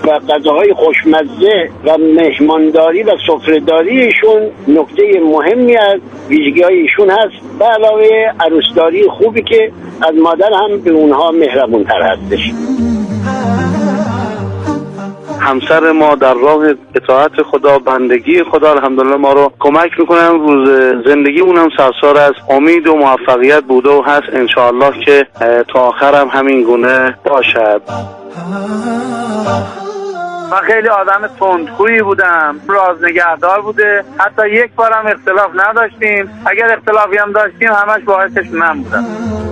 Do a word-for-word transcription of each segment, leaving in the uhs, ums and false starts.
و غذاهای خوشمزه و مهمانداری و سفره‌داری ایشون نکته مهمی از ویژگی‌های ایشون هست، به علاوه عروسداری خوبی که از مادر هم به اونها مهربون‌تر هستش. همسر ما در راه اطاعت خدا، بندگی خدا الحمدلله ما رو کمک میکنن. روز زندگیمون هم سرشار از امید و موفقیت بوده و هست، انشاءالله که تا آخر هم همین گونه باشد. من خیلی آدم تندخویی بودم، رازنگهدار بوده، حتی یک بارم اختلاف نداشتیم، اگر اختلافی هم داشتیم همش باعثش من بودم.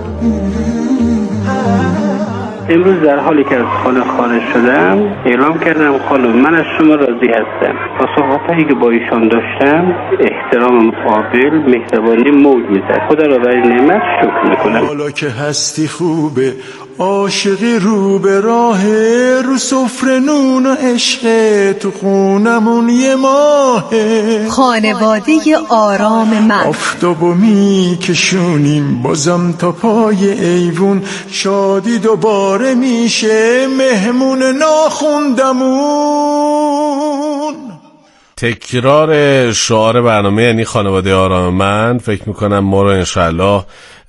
امروز در حالی که از خانه خارج شدم اعلام کردم خانم من از شما راضی هستم. با صحبتایی که با ایشان داشتم احترام مقابل، مهربانی موج میزد. خدا را برای نعمت شکر میکنم. حالا که هستی خوبه، عاشقی رو به راه، رو سفره نون و عشق، تو خونمون یه ماهه. خانواده آرام من، آفتابو میکشونیم بازم تا پای ایوون، شادی دوباره میشه مهمون ناخوندمون. تکرار شعار برنامه یعنی خانواده آرام من فکر میکنم ما رو انشاءالله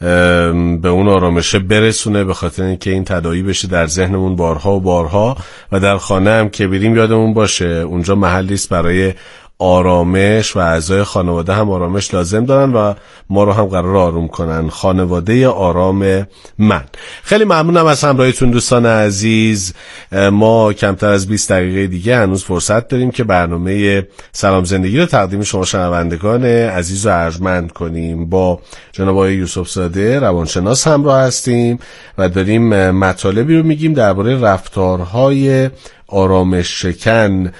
به اون آرامشه برسونه، به خاطر اینکه این تداعی بشه در ذهنمون بارها و بارها و در خانه هم که بریم یادمون باشه اونجا محلی است برای آرامش و اعضای خانواده هم آرامش لازم دارن و ما رو هم قرار آروم کنن. خانواده آرام من. خیلی ممنونم از همراهیتون دوستان عزیز. ما کمتر از بیست دقیقه دیگه هنوز فرصت داریم که برنامه سلام زندگی رو تقدیم شما شنوندگان عزیز و ارجمند کنیم. با جناب آقای یوسف زاده روانشناس همراه هستیم و داریم مطالبی رو میگیم درباره رفتارهای آرامش شکن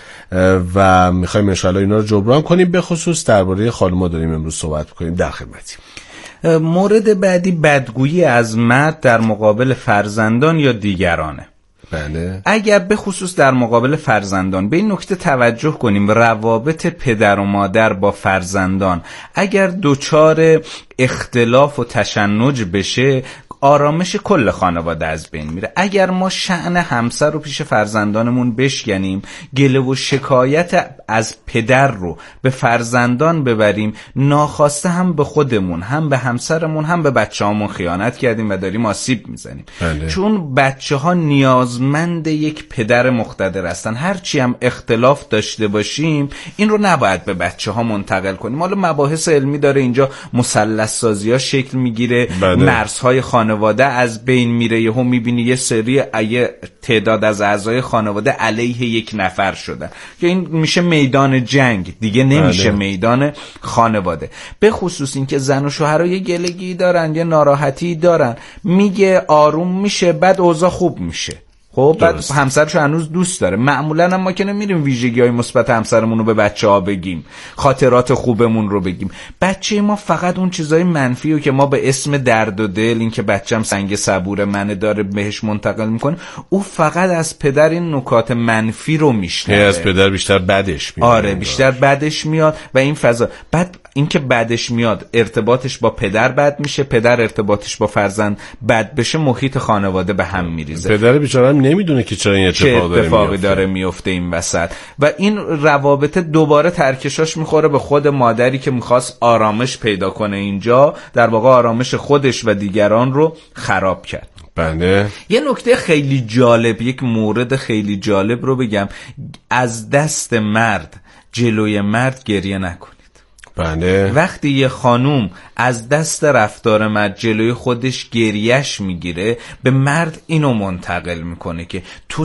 و میخوایم انشاءالله اینا رو جبران کنیم. به خصوص درباره خانم‌ها داریم امروز صحبت کنیم. در خدمتیم. مورد بعدی بدگویی از مرد در مقابل فرزندان یا دیگرانه. بله. اگر به خصوص در مقابل فرزندان به این نکته توجه کنیم، روابط پدر و مادر با فرزندان اگر دچار اختلاف و تشنج بشه آرامش کل خانواده از بین میره. اگر ما شأن همسر رو پیش فرزندانمون بشکنیم، گله و شکایت از پدر رو به فرزندان ببریم، ناخواسته هم به خودمون، هم به همسرمون، هم به بچه‌هامون خیانت کردیم و داریم آسیب میزنیم. بله. چون بچه‌ها نیازمند یک پدر مقتدر هستن. هرچی هم اختلاف داشته باشیم این رو نباید به بچه‌ها منتقل کنیم. حالا مباحث علمی داره اینجا، مثلث سازی‌ها شکل میگیره، بله. مرزهای خانواده از بین میره، یهو میبینی یه سری یه تعداد از اعضای خانواده علیه یک نفر شدن که این میشه میدان جنگ دیگه، نمیشه بله. میدان خانواده. به خصوص این که زن و شوهرها یه گلگی دارن، یه ناراحتی دارن، میگه آروم میشه، بعد اوضاع خوب میشه. خب بعد همسرشو هنوز دوست داره. معمولا هم ما که نمیریم ویژگی‌های مثبت همسرمون رو به بچه‌ها بگیم، خاطرات خوبمون رو بگیم. بچه ما فقط اون چیزای منفی رو که ما به اسم درد و دل، این که بچه‌م سنگ صبور منه داره بهش منتقل میکنه، او فقط از پدر این نکات منفی رو میشنوه. از پدر بیشتر بدش میاد. آره بیشتر بدش میاد و این فضا بعد این که بدش میاد ارتباطش با پدر بد میشه، پدر ارتباطش با فرزند بد بشه، محیط خانواده به هم میریزه. پدر بیچاره نمیدونه که چرا این اتفاق داره اتفاقی داره میفته این وسط و این روابط دوباره ترکشاش میخوره به خود مادری که میخواست آرامش پیدا کنه، اینجا در واقع آرامش خودش و دیگران رو خراب کرد. بله. یه نکته خیلی جالب، یک مورد خیلی جالب رو بگم، از دست مرد جلوی مرد گریه نکنید. بله. وقتی یه خانوم از دست رفتار مرد جلوی خودش گریهش میگیره، به مرد اینو منتقل میکنه که تو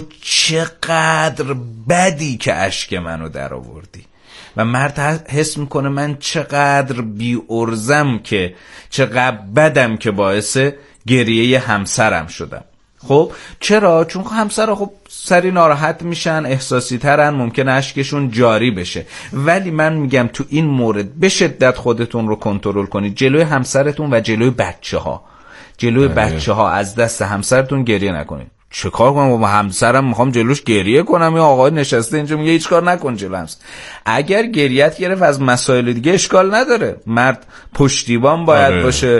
چقدر بدی که اشک منو در آوردی، و مرد حس میکنه من چقدر بی ارزم که چقدر بدم که باعث گریه همسرم شدم. خب چرا؟ چون همسرها خب سری ناراحت میشن، احساسی ترن، ممکنه اشکشون جاری بشه. ولی من میگم تو این مورد به شدت خودتون رو کنترل کنید، جلوی همسرتون و جلوی بچه ها جلوی بچه ها از دست همسرتون گریه نکنید. چه کار کنم با همسرم میخوام جلوش گریه کنم یا آقای نشسته اینجا میگه هیچ کار نکن جلو همسر؟ اگر گریت گرفت از مسائل دیگه اشکال نداره، مرد پشتیبان باید آره. باشه،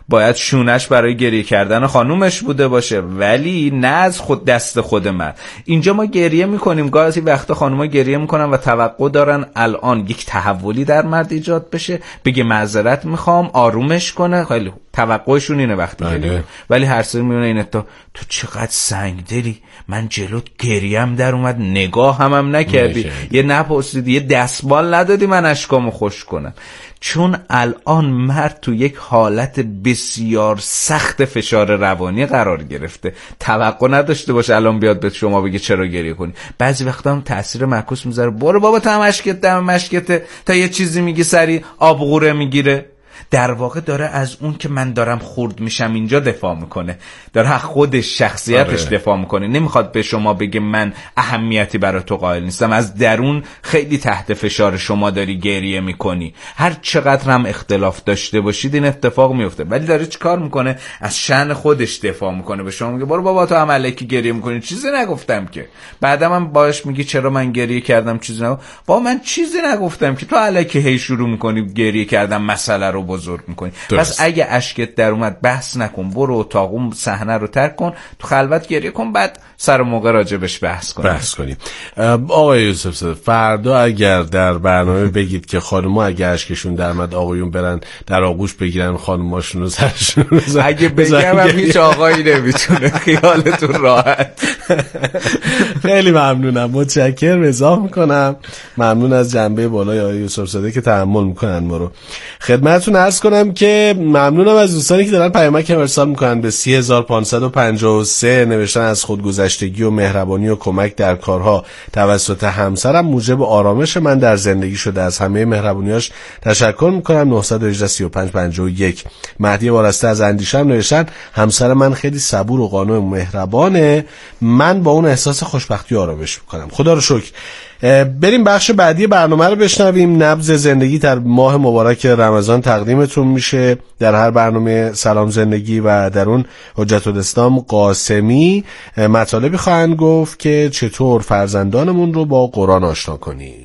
باید شونش برای گریه کردن خانومش بوده باشه، ولی نه از خود دست خود مرد. اینجا ما گریه میکنیم، گاهی وقتا خانوما گریه میکنن و توقع دارن الان یک تحولی در مرد ایجاد بشه، بگه معذرت میخوام، آرومش کنه. خیلی توقعشون اینه وقتی گریه، ولی هر سری میونه اینه تا تو چقدر سنگدلی، من جلوت گریم در اومد، نگاه هم هم نکردی، یه نپرسیدی، یه دستمال ندادی من اشکامو خوش کنم. چون الان مرد تو یک حالت بسیار سخت فشار روانی قرار گرفته، توقع نداشته باشه الان بیاد به شما بگه چرا گریه کنی. بعضی وقتا هم تاثیر معکوس میذاره، برو بابا تا مشکت دم مشکته، تا یه چیزی میگی سری آبغوره میگیره. در واقع داره از اون که من دارم خورد میشم اینجا دفاع میکنه، داره از خودش شخصیتش آره. دفاع میکنه. نمیخواد به شما بگه من اهمیتی برای تو قائل نیستم، از درون خیلی تحت فشار شما داری گریه میکنی. هر چقدر هم اختلاف داشته باشید این اتفاق میفته، ولی داره چیکار میکنه؟ از شأن خودش دفاع میکنه، به شما میگه برو بابا تو هم الکی گریه میکنی، چیزی نگفتم که. بعدم هم باش میگی چرا من گریه کردم، چیزی نگفتم. با من چیزی نگفتم که تو الکی هی شروع میکنی گریه کردن مسئله رو بزرگ میکنی. پس اگه اشکت در اومد بحث نکن، برو اتاق صحنه رو ترک کن، تو خلوت گریه کن، بعد سر موقع راجبش بحث کنیم بحث کنیم. آقای یوسف زاده، فردا اگر در برنامه بگید که خانم‌ها اگه اشکشون در اومد آقایون برن در آغوش بگیرن خانم‌هاشون رو سرشون رو زن... اگه بگم هم هیچ آقایی نمیتونه، خیالتون راحت. خیلی ممنونم، متشکرم، اضافه میکنم. ممنون از جنبه بالای آقای یوسف زاده که تحمل میکنن ما رو. خدمتتون عرض کنم که ممنونم از دوستانی که دارن پیامک ارسال میکنن به سی هزار و پانصد و پنجاه و سه، نوشتن از خودگذشتگی و مهربانی و کمک در کارها توسط همسرم موجب آرامش من در زندگی شده، از همه مهربانیاش تشکر میکنم. نه یک هشت سی و پنج پنجاه و یک. مهدی وارسته از اندیشم نوشتن همسر من خیلی صبور و قانع و مهربانه، من با اون احساس خوشبختی و آرامش میکنم. خدا رو شکر. بریم بخش بعدی برنامه رو بشنویم. نبض زندگی در ماه مبارک رمضان تقدیمتون میشه در هر برنامه سلام زندگی و در اون حجت الاسلام قاسمی مطالبی خواهند گفت که چطور فرزندانمون رو با قرآن آشنا کنیم.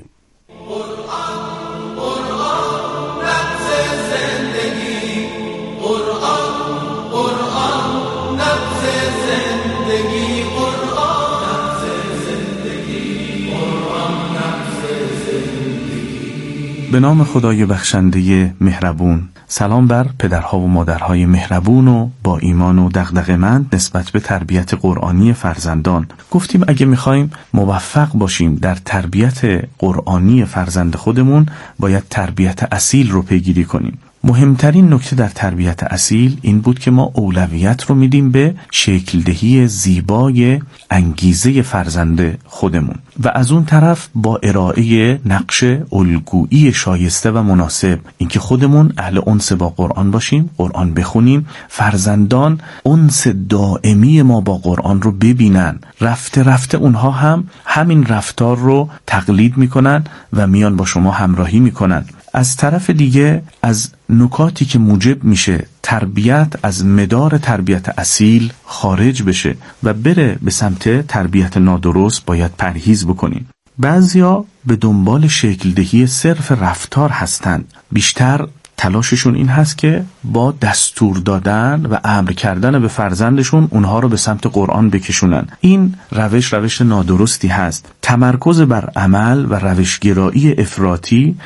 به نام خدای بخشنده مهربون. سلام بر پدرها و مادرهای مهربون و با ایمان و دغدغه‌مند نسبت به تربیت قرآنی فرزندان. گفتیم اگه میخوایم موفق باشیم در تربیت قرآنی فرزند خودمون باید تربیت اصیل رو پیگیری کنیم. مهمترین نکته در تربیت اصیل این بود که ما اولویت رو میدیم به شکلدهی زیبای انگیزه فرزند خودمون و از اون طرف با ارائه نقش الگویی شایسته و مناسب، اینکه خودمون اهل انس با قرآن باشیم، قرآن بخونیم، فرزندان انس دائمی ما با قرآن رو ببینن، رفته رفته اونها هم همین رفتار رو تقلید میکنن و میان با شما همراهی میکنن. از طرف دیگه از نکاتی که موجب میشه تربیت از مدار تربیت اصیل خارج بشه و بره به سمت تربیت نادرست باید پرهیز بکنیم. بعضیا به دنبال شکلدهی صرف رفتار هستند، بیشتر تلاششون این هست که با دستور دادن و امر کردن به فرزندشون اونها رو به سمت قرآن بکشونن. این روش روش نادرستی هست. تمرکز بر عمل و روشگرایی افراطی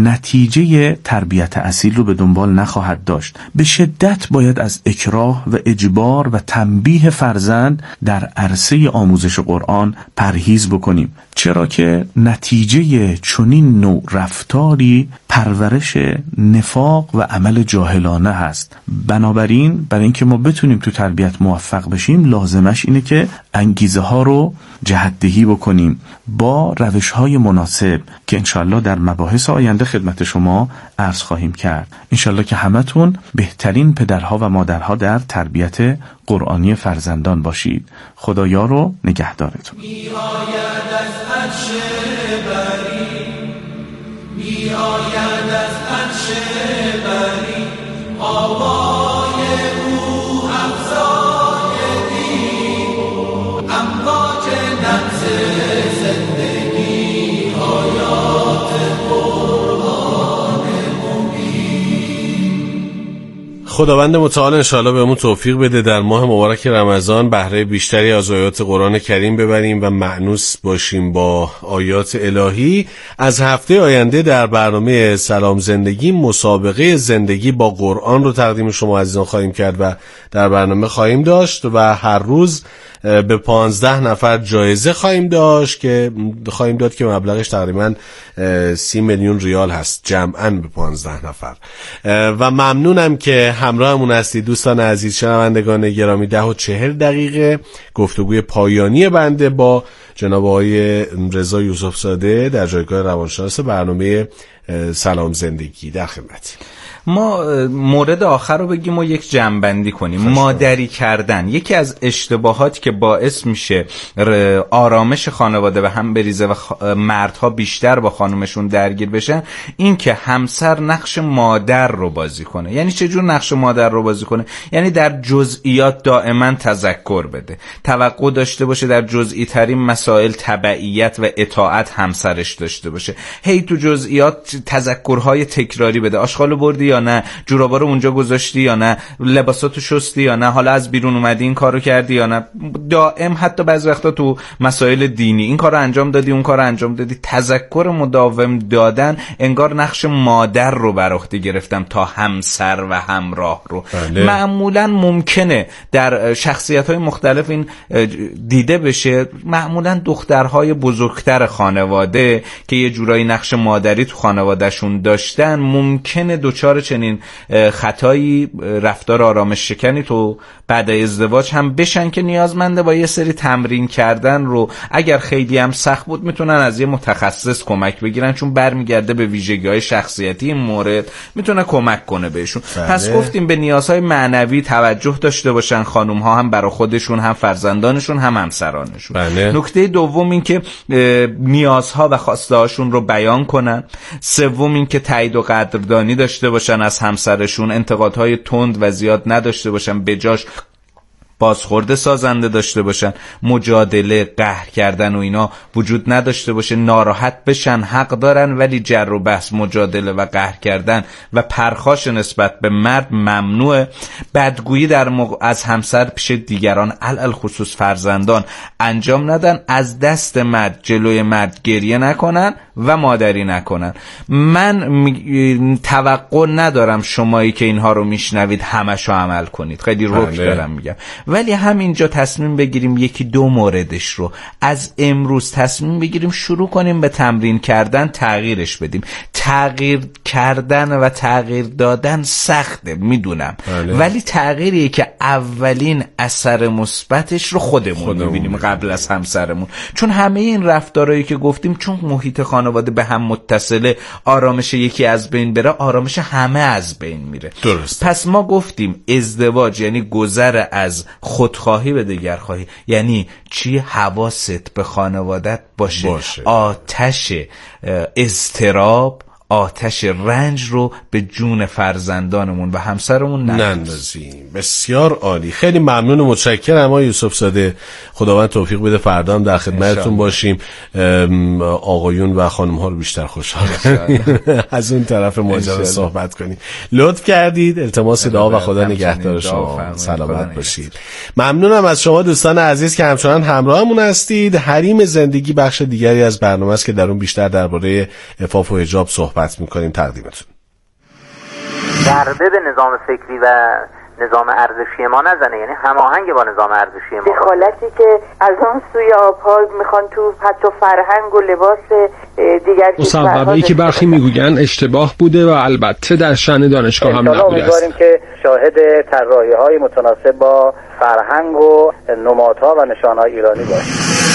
نتیجه تربیت اصیل رو به دنبال نخواهد داشت. به شدت باید از اکراه و اجبار و تنبیه فرزند در عرصه آموزش قرآن پرهیز بکنیم، چرا که نتیجه چنین نوع رفتاری پرورش نفاق و عمل جاهلانه هست. بنابراین برای اینکه ما بتونیم تو تربیت موفق بشیم لازمش اینه که انگیزه ها رو جهت‌دهی بکنیم با روش های مناسب که انشالله در مباحث آینده خدمت شما عرض خواهیم کرد. انشالله که همتون بهترین پدرها و مادرها در تربیت قرآنی فرزندان باشید. خدایا رو نگهدارتون. می آید از عرش بری، می آید از عرش بری، آوای او افزای دین، امواج نبض زندگی، آیات قرآن مبین. خداوند متعال انشاءالله بهمون توفیق بده در ماه مبارک رمضان بهره بیشتری از آیات قرآن کریم ببریم و مأنوس باشیم با آیات الهی. از هفته آینده در برنامه سلام زندگی مسابقه زندگی با قرآن رو تقدیم شما عزیزان خواهیم کرد و در برنامه خواهیم داشت و هر روز به پانزده نفر جایزه خواهیم داشت که خواهیم داد که مبلغش تقریبا سی میلیون ریال هست جمعاً به پانزده نفر. و ممنونم که همراهمون هستید دوستان عزیز. شنوندگان گرامی، ده و چهل دقیقه گفتگوی پایانی بنده با جناب آقای رضا یوسف زاده در جایگاه روانشناس برنامه سلام زندگی در خدمتیم. ما مورد آخر رو بگیم و یک جمع‌بندی کنیم. مادری کردن یکی از اشتباهاتی که باعث میشه آرامش خانواده به هم بریزه و مردها بیشتر با خانومشون درگیر بشن این که همسر نقش مادر رو بازی کنه. یعنی چجور نقش مادر رو بازی کنه؟ یعنی در جزئیات دائما تذکر بده، توقع داشته باشه در جزئی ترین مسائل تبعیت و اطاعت همسرش داشته باشه، هی تو جزئیات تذکرهای تکراری بده. آشغالو بردی یا نه، جورابا رو اونجا گذاشتی یا نه، لباساتو شستی یا نه، حالا از بیرون اومدی این کارو کردی یا نه. دائم حتی بعضی وقتا تو مسائل دینی این کارو انجام دادی اون کارو انجام دادی. تذکر مداوم دادن انگار نقش مادر رو بر عهده گرفتم تا همسر و همراه رو. بله. معمولا ممکنه در شخصیت‌های مختلف این دیده بشه. معمولا دخترهای بزرگتر خانواده که یه جورایی نقش مادری تو خانوادهشون داشتن ممکنه دوچار چنین خطایی رفتار آرامش شکنی تو بعد ازدواج هم بشن که نیازمنده با یه سری تمرین کردن رو اگر خیلی هم سخت بود میتونن از یه متخصص کمک بگیرن، چون برمیگرده به ویژگی‌های شخصیتی این مورد، میتونه کمک کنه بهشون. بله. پس گفتیم به نیازهای معنوی توجه داشته باشن خانم‌ها، هم برای خودشون هم فرزندانشون هم همسرانشون. بله. نکته دوم این که نیازها و خواسته‌هاشون رو بیان کنن. سوم این که تایید و قدردانی داشته باشن از همسرشون، انتقادهای تند و زیاد نداشته باشن، بجاش بازخورده سازنده داشته باشن، مجادله، قهر کردن و اینا وجود نداشته باشه. ناراحت بشن حق دارن، ولی جر و بحث، مجادله و قهر کردن و پرخاش نسبت به مرد ممنوعه. بدگویی در موقع از همسر پیش دیگران علل خصوص فرزندان انجام ندن. از دست مرد جلوی مرد گریه نکنن و مادری نکنن. من توقع ندارم شمایی که اینها رو میشنوید همشو عمل کنید، خیلی رک دارم میگم، ولی همینجا تصمیم بگیریم یکی دو موردش رو از امروز تصمیم بگیریم شروع کنیم به تمرین کردن، تغییرش بدیم. تغییر کردن و تغییر دادن سخته میدونم، بله. ولی تغییریه که اولین اثر مثبتش رو خودمون میبینیم قبل از همسرمون. چون همه این رفتارهایی که گفتیم چون محیط خانواده به هم متصله، آرامش یکی از بین بره آرامش همه از بین میره. درست. پس ما گفتیم ازدواج یعنی گذر از خودخواهی به دگرخواهی. یعنی چی؟ حواست به خانوادت باشه, باشه. آتش اضطراب، آتش رنج رو به جون فرزندانمون و همسرمون نندازیم. بسیار عالی، خیلی ممنون و متشکرم آقای یوسف زاده. خداوند توفیق بده فردا هم در خدمتتون باشیم، آقایون و خانم ها رو بیشتر خوشحال از اون طرف ماجرا صحبت کنیم. لطف کردید. التماس دعا و خدا نگهدار شما، سلامت باشید. ممنونم از شما دوستان عزیز که همچنان همراهمون هستید. حریم زندگی بخش دیگری از برنامه است که در اون بیشتر درباره عفاف و حجاب صحبت صحبت میکنیم تقدیمتون. ضربه به نظام فکری و نظام ارزشی ما نزنه، یعنی هماهنگ با نظام ارزشی ما. دخالتی که از آن سوی آبها میخوان تو حتی فرهنگ و لباس دیگر مصوبه‌ای که برخی میگوین اشتباه بوده و البته در شأن دانشگاه هم نبوده است. امیدواریم که شاهد طراحی‌های متناسب با فرهنگ و نمادها و نشانهای ایرانی باشیم.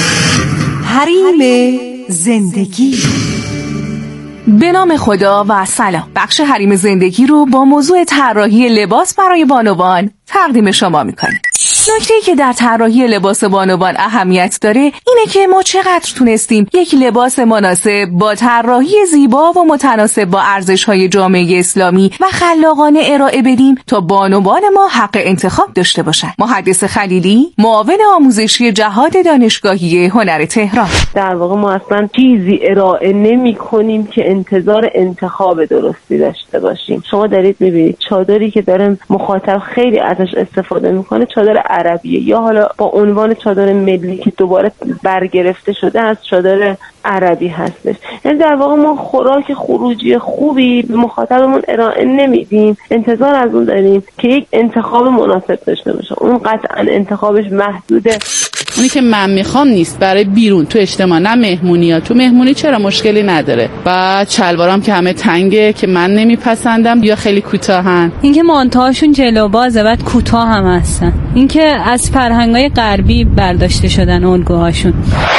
حریم زندگی. به نام خدا و سلام. بخش حریم زندگی رو با موضوع طراحی لباس برای بانوان تقدیم شما میکنیم. نکته‌ای که در طراحی لباس بانوان اهمیت داره اینه که ما چقدر تونستیم یک لباس مناسب با طراحی زیبا و متناسب با ارزش‌های جامعه اسلامی و خلاقانه ارائه بدیم تا بانوان ما حق انتخاب داشته باشند. محدث خلیلی، معاون آموزشی جهاد دانشگاهی هنر تهران: در واقع ما اصلا چیزی ارائه نمی‌کنیم که انتظار انتخاب درستی داشته باشیم. شما دارید می‌بینید چادری که داره مخاطب خیلی ازش استفاده می‌کنه چادر عربیه، یا حالا با عنوان چادر ملی که دوباره برگرفته شده از چادر عربی هستش. یعنی در واقع ما خوراک خروجی خوبی به مخاطبمون ارائه نمیدیم، انتظار از اون داریم که یک انتخاب مناسب داشته باشه. اون قطعا انتخابش محدوده. اونی که من میخوام نیست برای بیرون تو اجتماع، نه مهمونی ها. تو مهمونی چرا مشکلی نداره، بعد شلوارام که همه تنگه که من نمیپسندم یا خیلی کوتاهن. اینکه مانتوهاشون جلو بازه بعد کوتاه هم هستن. اینکه از فرهنگای غربی برداشته شدن الگوهاشون.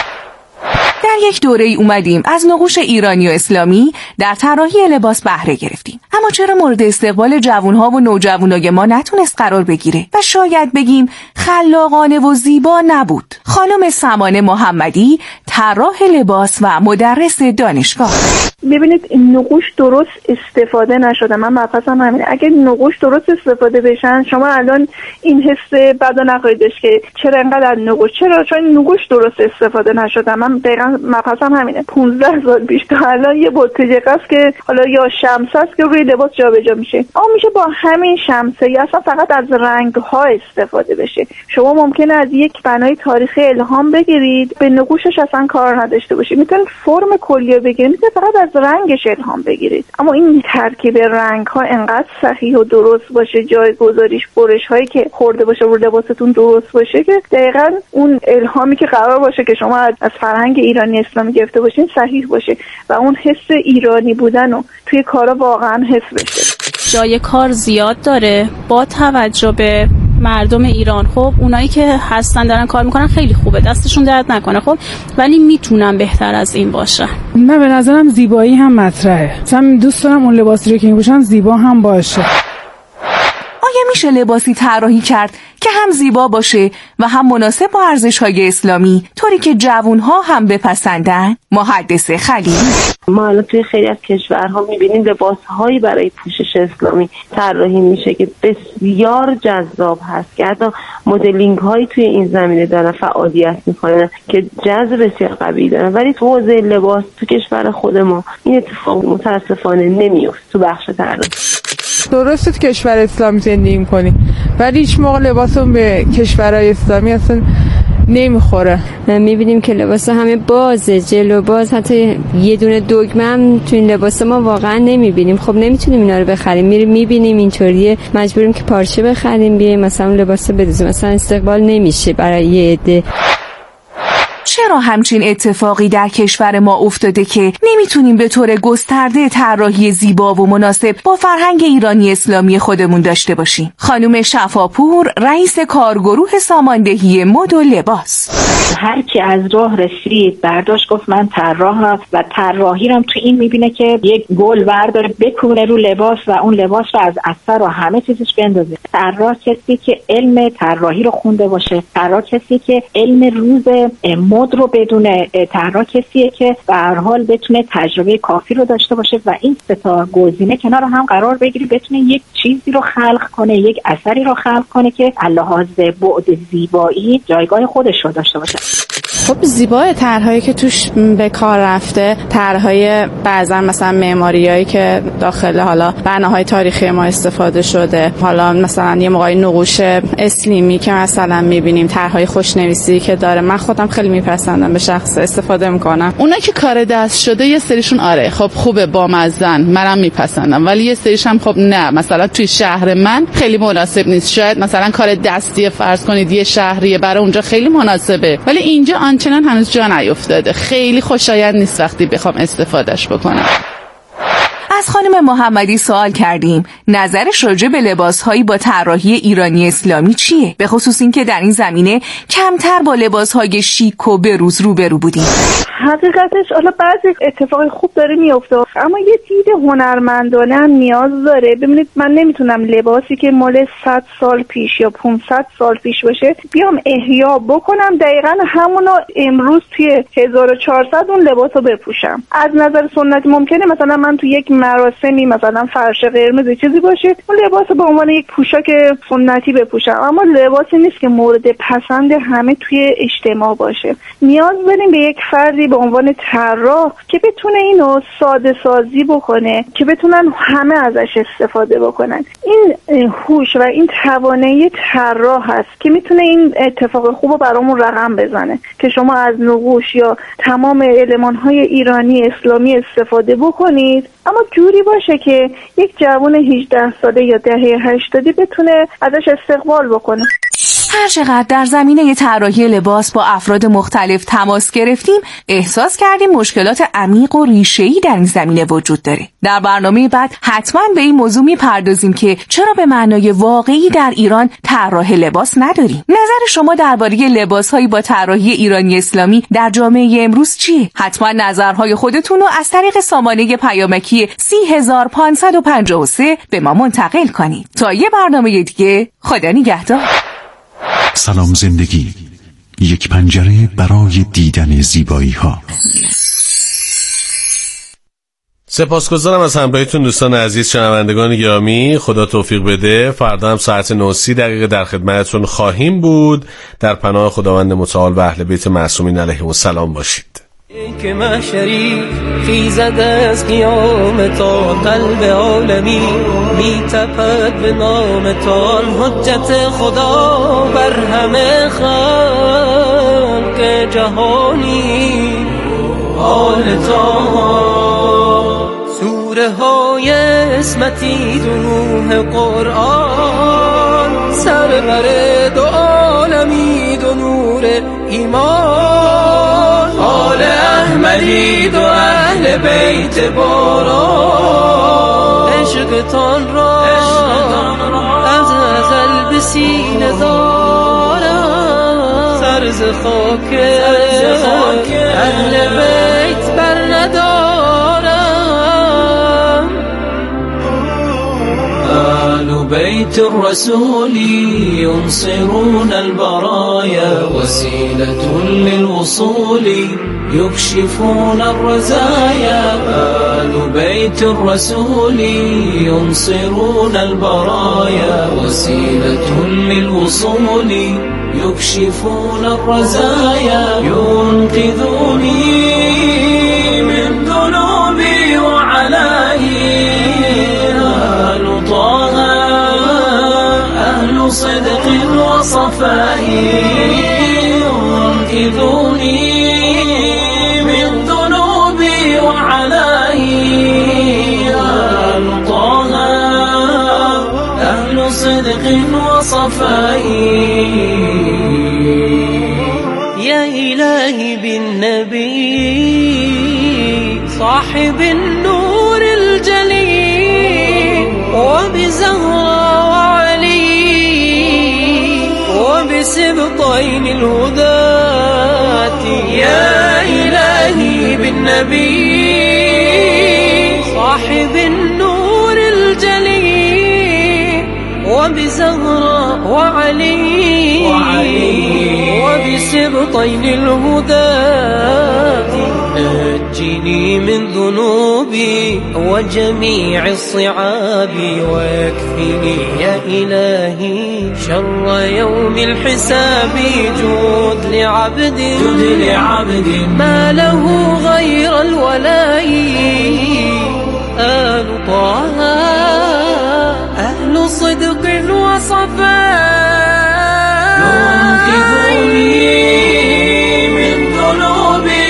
در یک دوره ای اومدیم از نقوش ایرانی و اسلامی در طراحی لباس بهره گرفتیم، اما چرا مورد استقبال جوانها و نوجوانای ما نتونست قرار بگیره و شاید بگیم خلاقانه و زیبا نبود؟ خانم سمانه محمدی، طراح لباس و مدرس دانشگاه: ببینید این نقوش درست استفاده نشده. من مبحثم همینه، اگه نقوش درست استفاده بشن شما الان این حس بد و نخواهیدش که چرا اینقدر نقوش، چرا چون نقوش درست استفاده نشده. من دقیقاً مبحثم همینه. پانزده سال پیش تا الان یه بوتجه است که حالا یا شمسه است که روی لباس جابجا میشه، اما میشه با همین شمسه یا اصلا فقط از رنگ ها استفاده بشه. شما ممکنه از یک بنای تاریخی الهام بگیرید، به نقوشش اصلا کار نداشته باشید. میتونید فرم کلیه بگیرید، فقط از رنگش الهام بگیرید. اما این ترکیب رنگ ها انقدر صحیح و درست باشه، جای گذاریش، برش هایی که خورده باشه رو لباستون درست باشه که دقیقاً اون الهامی که قرار باشه که شما از فرهنگ ایرانی اسلامی گرفته باشین صحیح باشه و اون حس ایرانی بودن رو توی کارا واقعا حس بشه. جای کار زیاد داره با توجه به مردم ایران. خب اونایی که هستن دارن کار میکنن خیلی خوبه، دستشون درد نکنه، خب ولی میتونن بهتر از این باشه. من به نظرم زیبایی هم مطرحه. مثلا دوست دارم اون لباسی رو که میپوشن زیبا هم باشه. آیا میشه لباسی طراحی کرد که هم زیبا باشه و هم مناسب با ارزش‌های اسلامی، طوری که جوان‌ها هم بپسندن؟ محدث خلیلی: ما الان توی خیلی از کشورها می‌بینیم لباس‌هایی برای پوشش اسلامی طراحی میشه که بسیار جذاب هست، که حتی مدلینگ‌هایی توی این زمینه دارن فعالیت می‌کنن که جذب بسیار قوی دارن، ولی تو حوزه لباس تو کشور خود ما این اتفاق متأسفانه نمیفته. تو بخش طراحی درسته تو کشور اسلامی زندگی می‌کنی ولی هیچ موقع لباسمون به کشورهای اسلامی اصلا نمیخوره. میبینیم که لباس همه بازه، جلو باز، حتی یه دونه دگمه هم تو این لباس ما واقعا نمیبینیم. خب نمیتونیم اینا رو بخریم، میریم میبینیم اینطوریه، مجبوریم که پارچه بخریم بیایم مثلا لباس بدوزیم، مثلا استقبال نمیشه برای یه عده. چرا همچین اتفاقی در کشور ما افتاده که نمیتونیم به طور گسترده طراحی زیبا و مناسب با فرهنگ ایرانی اسلامی خودمون داشته باشیم؟ خانم شفاپور، رئیس کارگروه ساماندهی مد و لباس: هر کی از راه رسید برداشت گفت من طراحم و طراحی رو تو این میبینه که یک گل برداره بکوبه رو لباس و اون لباس رو از اثر و همه چیزش بندازه. طراح کسی که علم طراحی رو خونده باشه، طراح کسی که علم روز مد رو بدونه، طراح کسیه که به هر حال بتونه تجربه کافی رو داشته باشه و این سه تا گزینه کنار هم قرار بگیری بتونه یک چیزی رو خلق کنه، یک اثری رو خلق کنه که لحاظ بعد زیبایی جایگاه خودش رو داشته باشه. خب زیبای طرحایی که توش به کار رفته، طرحهای بعضا مثلا معماریایی که داخل حالا بناهای تاریخی ما استفاده شده، حالا مثلا یه موقعی نقوش اسلیمی که مثلا میبینیم، طرحهای خوشنویسی که داره، من خودم خیلی میپسندم، به شخص استفاده میکنم. اونا که کار دست شده یه سریشون آره خب خوبه، بامزن، منم میپسندم، ولی یه سریش هم خب نه، مثلا توی شهر من خیلی مناسب نیست. شاید مثلا کار دستی فرض کنید یه شهریه برای اونجا خیلی مناسبه، ولی اینجا آنچنان هنوز جا نیفتاده، خیلی خوشایند نیست وقتی بخوام استفادهش بکنم. از خانم محمدی سوال کردیم نظرش راجع به لباسهایی با طراحی ایرانی اسلامی چیه؟ به خصوص این که در این زمینه کمتر با لباسهای شیک و بروز روبرو بودیم. حقیقتش حالا بعضی اتفاقی خوب داره میفته، اما یه دید هنرمندانه هم نیاز داره. ببینید من نمیتونم لباسی که مال صد سال پیش یا پانصد سال پیش باشه بیام احیا بکنم دقیقاً همونو امروز توی هزار و چهارصد اون لباسو بپوشم. از نظر سنتی ممکنه مثلا من تو یک مراسمی مثلا فرش قرمز چیزی باشه اون لباسو به عنوان یک پوشاک سنتی بپوشم، اما لباسی نیست که مورد پسند همه توی اجتماع باشه. نیاز داریم به یک فردی به عنوان طراح که بتونه اینو ساده سازی بکنه که بتونن همه ازش استفاده بکنن. این هوش و این توانایی طراح هست که میتونه این اتفاق خوبو برامون رقم بزنه که شما از نقوش یا تمام المان‌های ایرانی اسلامی استفاده بکنید، اما جوری باشه که یک جوان هجده ساله یا دهه هشتادی بتونه ازش استقبال بکنه. هر چقدر در زمینه طراحی لباس با افراد مختلف تماس گرفتیم احساس کردیم مشکلات عمیق و ریشه‌ای در این زمینه وجود داره. در برنامه بعد حتما به این موضوع میپردازیم که چرا به معنای واقعی در ایران طراح لباس نداریم. نظر شما درباره لباس‌هایی با طراحی ایرانی اسلامی در جامعه امروز چیه؟ حتما نظرهای خودتون رو از طریق سامانه پیامکی سه هزار و پانصد و پنجاه و سه به ما منتقل کنید. تا یه برنامه دیگه، خدا نگهدار. سلام زندگی، یک پنجره برای دیدن زیبایی ها. سپاسگزارم از همراهیتون دوستان عزیز، شنوندگان گرامی. خدا توفیق بده. فردا هم ساعت نه و سی دقیقه در خدمتتون خواهیم بود. در پناه خداوند متعال و اهل بیت معصومین علیهم السلام باشید. که محشری خیزد از قیام تا قلب عالمی می تپد به نام تا حجت خدا بر همه خلق جهانی. آل تا سوره های اسمتی دروح قرآن سرور دو عالمی دو نور ایمان. آل احمدی دو اهل بیت باران عشقتان را از ازل به سینه دارم. سرز خاک اهل بیت بر ندارم. آل بیت الرسول ينصرون البرايا وسيلة للوصول يكشفون الرزايا. آل بيت الرسول ينصرون البرايا وسيلة للوصول يكشفون الرزايا. ينقذوني من ذنوبي وعنائي. آل طه أهل صدق وصفاء ينقذوني من ذنوبي وعنائي. آل طه أهل صدق وصفاء. يا إلهي بالنبي صاحب النور الجليل وبزهرة وعلي وبسبطين الهداة. يا إلهي بالنبي صاحب النور الجليل وبزهرة وعلي وبسبطين الهداة. نجني من ذنوبي وجميع الصعاب ويكفني يا إلهي شر يوم الحساب. جود لعبد جود لعبد ما له غير الولاء. آل طه أهل صدق وصفاء ينقذوني من ذنوبي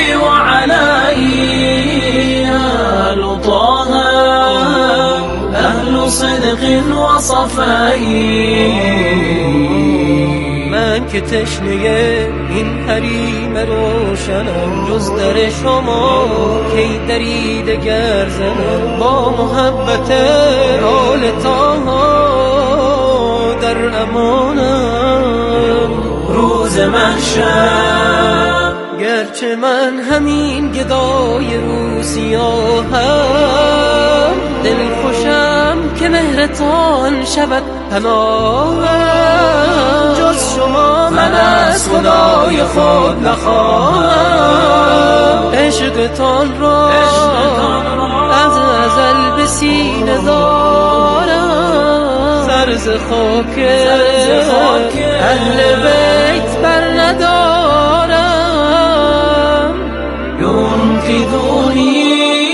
وعنائي. آل طه أهل صدق وصفاء. من که تشنه این حریم روشنم جز در شما کی درید گرزن با محبت آل طاها در امانم روز محشر. گرچه من همین گدای روسیاهم دل خوشم که مهرتان شود پناهم. جز شما من از خدای خود نخواهم عشقتان را از ازل به سینه دارم. سرز خاک اهل بیت بر ندارم ینفذونی.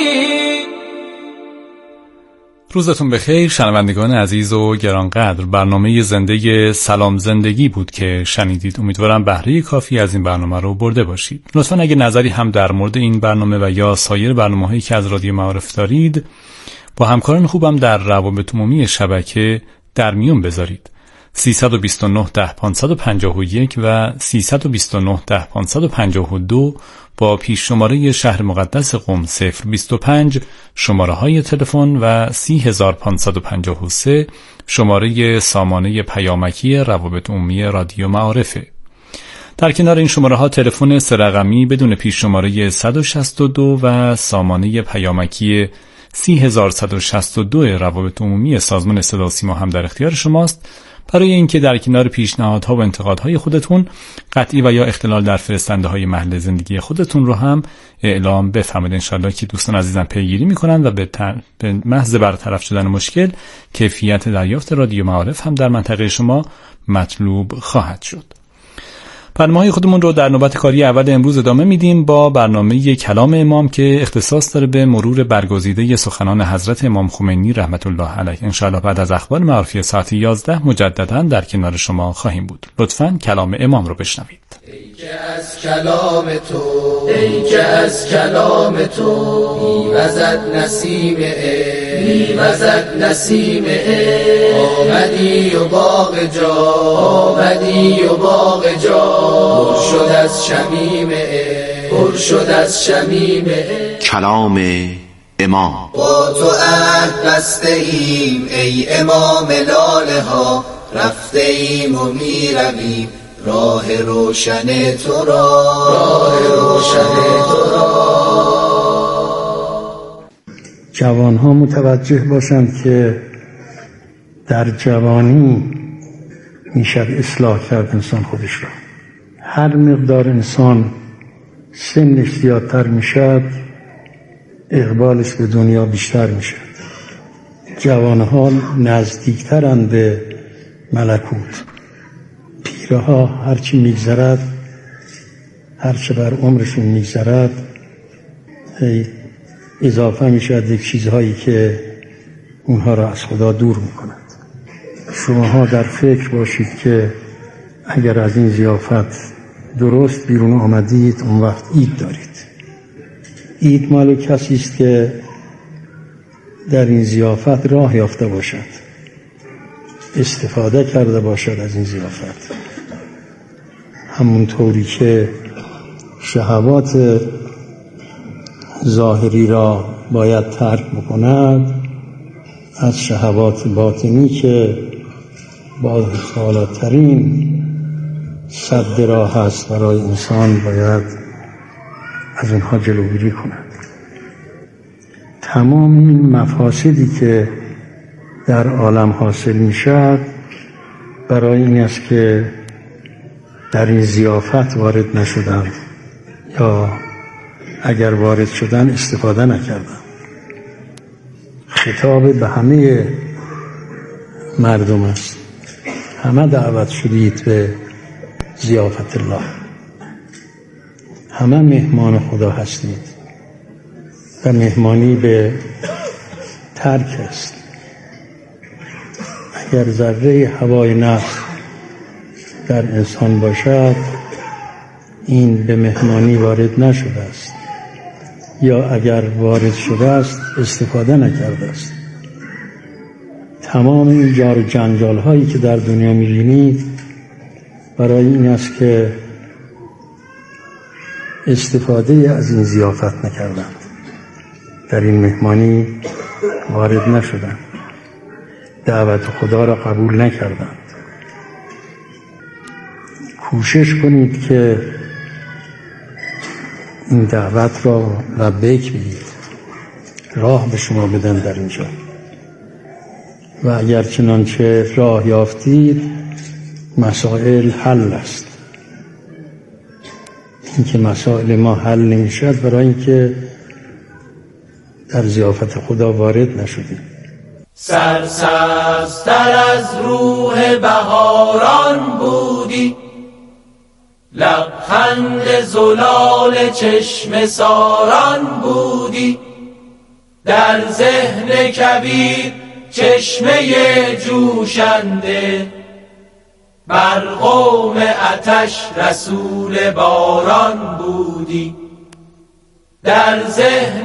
روزتون بخیر شنوندگان عزیز و گرانقدر. برنامه زنده سلام زندگی بود که شنیدید. امیدوارم بهره کافی از این برنامه رو برده باشید. لطفاً اگه نظری هم در مورد این برنامه و یا سایر برنامه‌هایی که از رادیو معارف دارید با همکاران خوبم در روابط عمومی شبکه در میون بذارید. سیصد و بیست و نه ده پانصد و پنجاه و یک و سیصد و بیست و نه ده پانصد و پنجاه و دو با پیش شماره شهر مقدس قم صفر بیست و پنج شماره های تلفن و سی هزار پانصد و پنجاه و سه شماره سامانه پیامکی روابط عمومی رادیو معارفه. در کنار این شماره ها تلفن سه رقمی بدون پیش شماره صد و شصت و دو و سامانه پیامکی سی هزار صد و شصت و دو روابط عمومی سازمان صدا و سیما هم در اختیار شماست برای اینکه در کنار پیشنهادها و انتقادهای خودتون قطعی و یا اختلال در فرستنده های محل زندگی خودتون رو هم اعلام بفرمایید. انشالله که دوستان عزیزم پیگیری میکنن و به, تر... به محض برطرف شدن مشکل کیفیت دریافت رادیو معارف هم در منطقه شما مطلوب خواهد شد. برنامه‌های خودمون رو در نوبت کاری اول امروز ادامه میدیم با برنامه کلام امام که اختصاص داره به مرور برگزیده سخنان حضرت امام خمینی رحمت الله علیه. انشاءالله بعد از اخبار معرفی ساعت یازده مجددا در کنار شما خواهیم بود. لطفاً کلام امام رو بشنوید. ای که از کلام تو ای که از کلام تو میوزد نسیم عشق میوزد نسیم عشق آمدی و باغ جا آمدی و باغ جا پر شد از شمیم عشق پر شد از شمیم عشق. کلام امام. با تو عهد بسته ایم ای امام لاله ها رفته ایم و میرویم راه روشن تو را راه روشن تو را. جوانها متوجه باشند که در جوانی میشد اصلاح کرد انسان خودش را. هر مقدار انسان سنش زیادتر میشد اقبالش به دنیا بیشتر میشد. جوانها نزدیکترند به ملکوت. پیرها هرچی میگذرد هرچه بر عمرشون میگذرد اضافه میشد یک چیزهایی که اونها را از خدا دور میکند. شماها در فکر باشید که اگر از این ضیافت درست بیرون آمدید اون وقت عید دارید. عید مال کسی است که در این ضیافت راه یافته باشد، استفاده کرده باشد از این ضیافت. همونطوری که شهوات ظاهری را باید ترک بکند، از شهوات باطنی که با بالاترین سد راه هست برای انسان باید از اونها جلوگیری کند. تمام این مفاسدی که در عالم حاصل می شد برای این است که در این ضیافت وارد نشدند یا اگر وارد شدن استفاده نکردند. خطاب به همه مردم است. همه دعوت شدید به ضیافت الله. همه مهمان خدا هستید و مهمانی به ترک است. اگر ذره هوای نفس در انسان باشد این به مهمانی وارد نشده است، یا اگر وارد شده است استفاده نکرده است. تمام این جار و جنجال هایی که در دنیا می‌بینید برای این است که استفاده از این ضیافت نکردند. در این مهمانی وارد نشدند، دعوت خدا را قبول نکردند. کوشش کنید که این دعوت را لبیک بگید، راه به شما بدن در اینجا. و اگر چنانچه راه یافتید مسائل حل است. اینکه مسائل ما حل نمیشد برای اینکه در ضیافت خدا وارد نشدیم. سرسبزتر از روح بهاران بودی، لبخند زلال چشم ساران بودی، در ذهن کبیر چشمه جوشنده، بر قوم آتش رسول باران بودی، در ذهن